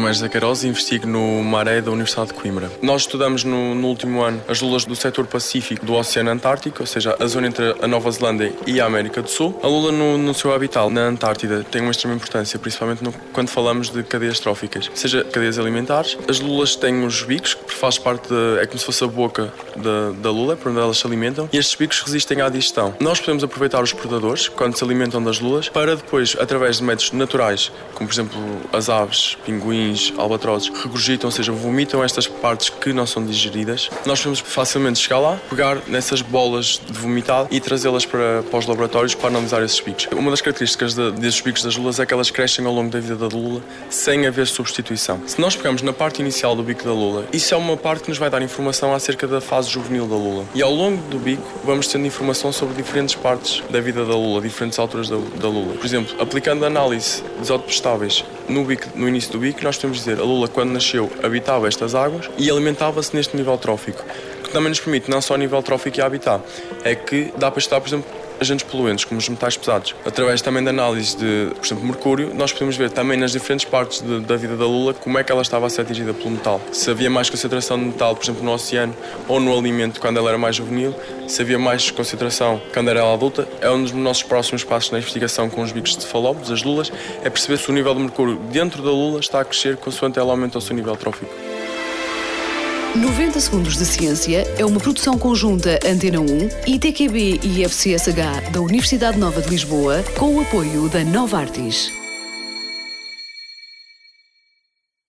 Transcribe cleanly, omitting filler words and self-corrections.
nome é José Queiroz e investigo no Maré da Universidade de Coimbra. Nós estudamos no último ano as lulas do setor pacífico do Oceano Antártico, ou seja, a zona entre a Nova Zelândia e a América do Sul. A lula no seu habitat, na Antártida, tem uma extrema importância, principalmente quando falamos de cadeias tróficas, seja cadeias alimentares. As lulas têm os bicos, que faz parte é como se fosse a boca da lula, por onde elas se alimentam, e estes bicos resistem à digestão. Nós podemos aproveitar os predadores, quando se alimentam das lulas, para depois, através de métodos naturais, como por exemplo as aves, pinguins, albatrozes, regurgitam, ou seja, vomitam estas partes que não são digeridas. Nós podemos facilmente chegar lá, pegar nessas bolas de vomitado e trazê-las para os laboratórios para analisar esses bicos. Uma das características desses bicos das lulas é que elas crescem ao longo da vida da lula sem haver substituição. Se nós pegarmos na parte inicial do bico da lula, isso é uma parte que nos vai dar informação acerca da fase juvenil da lula. E ao longo do bico vamos tendo informação sobre diferentes partes da vida da lula, diferentes alturas da lula. Por exemplo, aplicando a análise de isótopos estáveis no início do bico, nós podemos dizer a lula, quando nasceu, habitava estas águas e alimentava-se neste nível trófico, que também nos permite não só a nível trófico e habitat, é que dá para estudar, por exemplo, agentes poluentes, como os metais pesados. Através também da análise de, por exemplo, mercúrio, nós podemos ver também nas diferentes partes da vida da lula como é que ela estava a ser atingida pelo metal. Se havia mais concentração de metal, por exemplo, no oceano ou no alimento quando ela era mais juvenil, se havia mais concentração quando era adulta. É um dos nossos próximos passos na investigação com os bicos de cefalópodes, as lulas, é perceber se o nível de mercúrio dentro da lula está a crescer consoante ela aumenta o seu nível trófico. 90 Segundos de Ciência é uma produção conjunta Antena 1, ITQB e FCSH da Universidade Nova de Lisboa, com o apoio da Novartis.